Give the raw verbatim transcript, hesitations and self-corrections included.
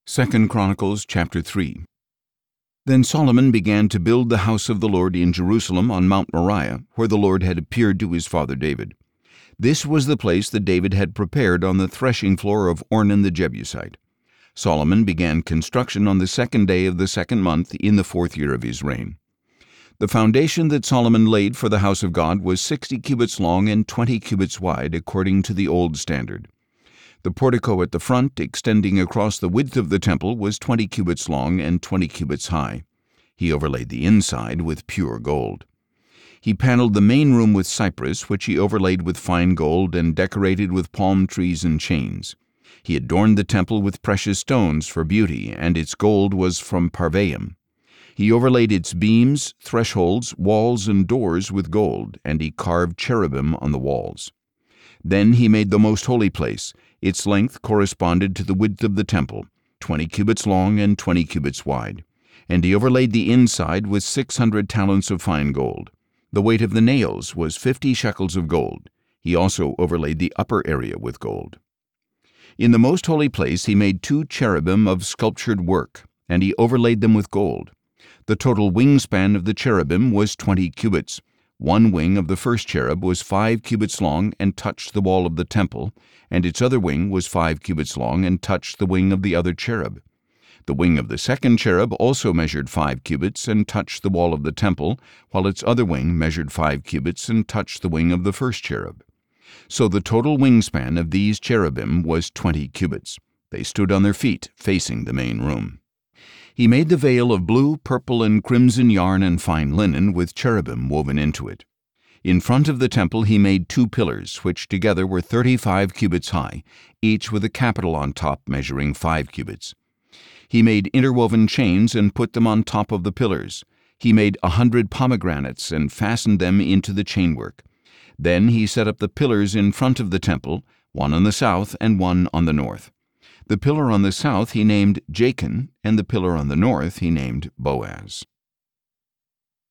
Second Chronicles chapter three. Then Solomon began to build the house of the Lord in Jerusalem on Mount Moriah, where the Lord had appeared to his father David. This was the place that David had prepared on the threshing floor of Ornan the Jebusite. Solomon began construction on the second day of the second month in the fourth year of his reign. The foundation that Solomon laid for the house of God was sixty cubits long and twenty cubits wide, according to the old standard. The portico at the front, extending across the width of the temple, was twenty cubits long and twenty cubits high. He overlaid the inside with pure gold. He paneled the main room with cypress, which he overlaid with fine gold and decorated with palm trees and chains. He adorned the temple with precious stones for beauty, and its gold was from Parvaim. He overlaid its beams, thresholds, walls, and doors with gold, and he carved cherubim on the walls. Then he made the most holy place. Its length corresponded to the width of the temple, twenty cubits long and twenty cubits wide. And he overlaid the inside with six hundred talents of fine gold. The weight of the nails was fifty shekels of gold. He also overlaid the upper area with gold. In the most holy place he made two cherubim of sculptured work, and he overlaid them with gold. The total wingspan of the cherubim was twenty cubits. One wing of the first cherub was five cubits long and touched the wall of the temple, and its other wing was five cubits long and touched the wing of the other cherub. The wing of the second cherub also measured five cubits and touched the wall of the temple, while its other wing measured five cubits and touched the wing of the first cherub. So the total wingspan of these cherubim was twenty cubits. They stood on their feet, facing the main room. He made the veil of blue, purple, and crimson yarn and fine linen with cherubim woven into it. In front of the temple he made two pillars, which together were thirty-five cubits high, each with a capital on top measuring five cubits. He made interwoven chains and put them on top of the pillars. He made a hundred pomegranates and fastened them into the chainwork. Then he set up the pillars in front of the temple, one on the south and one on the north. The pillar on the south he named Jachin, and the pillar on the north he named Boaz.